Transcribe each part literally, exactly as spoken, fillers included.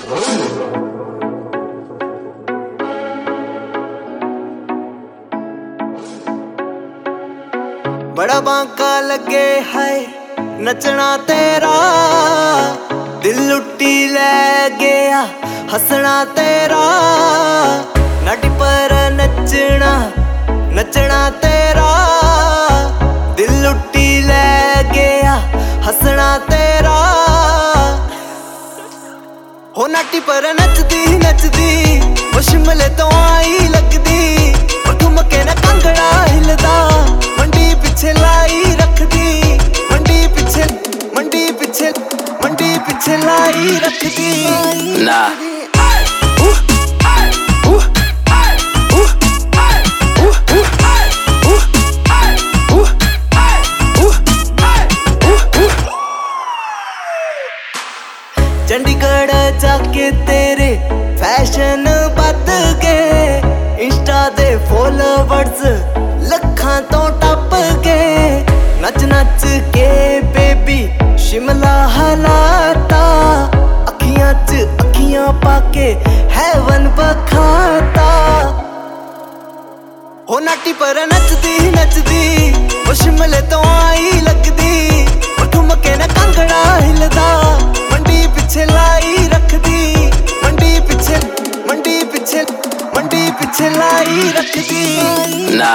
बड़ा बांका लगे है नचना तेरा, दिल लुट्टी ले गया हंसना तेरा। नाटी पर नचना नचना तेरा, दिल लुट्टी ले गया हंसना तेरा। हो नाटी पर नचदी नचदी वो शिमले तो आई लगदी, वो ठुमके न कांगड़ा हिलदा मंडी पिछे लाई रखदी, मंडी पिछे मंडी पिछे मंडी पिछे लाई रखदी ना। चंडीगढ़ जाके तेरे फैशन बद गए, इंस्टा दे फॉलोवर्स लखां तो टप गए। नच नच के बेबी शिमला हलाता, अखियां च अखियां पाके हैवन बखाता। हो नाटी पर नचदी नचदी वो शिमले तो आई लगदी, वो ठुमके न कांगड़ा हिलदा मंडी पिछे लाई रखदी, मंडी पिछे मंडी पिछे मंडी पिछे लाई रखदी ना।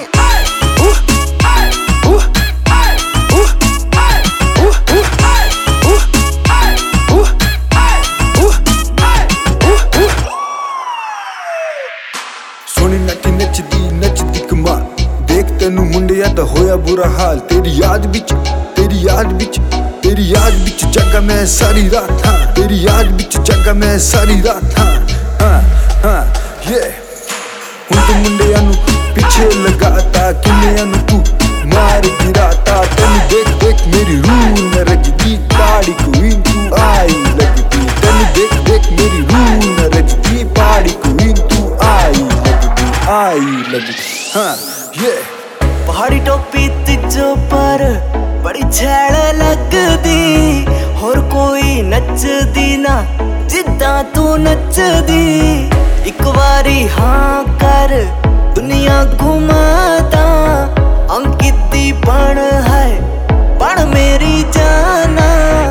सोनी नटी नचदी नचदी कमाल, देख तेनू मुंडिया दा होया बुरा हाल। तेरी याद बिच तेरी याद बिच तेरी याद बिच जगा मैं सारी रात, हाँ तेरी याद बिच जगा मैं सारी रात, हाँ हाँ हाँ ये। हुण तू मुंडिया नू पिछे लगाता, किन्नियां नू तू मार गिराता। तेनू देख देख मेरी रूह न रजदी, पहाड़ी क्वीन तू आई लगदी। तेनू देख देख मेरी रूह न रजदी, पहाड़ी क्वीन तू आई लगदी आई लगदी, हाँ ये। पहाड़ी टोपी तिजो पर बड़ी छैल लगदी, होर कोई नचदी ना जिद्दां तू नचदी। एक बारी हाँ कर दुनिया घुमादा, अंकित दी बन है बन मेरी जाना।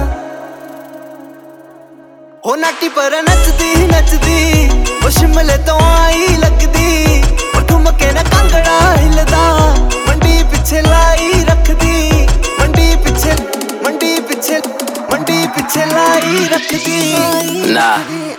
हो नाटी पर नचदी नचदी वो शिमले तो आई लगदी, वो ठुमके न कांगड़ा हिलदा मंडी पिछे लाई रखदी, मंडी पिछे मंडी पिछे मंडी पिछे लाई रखदी ना।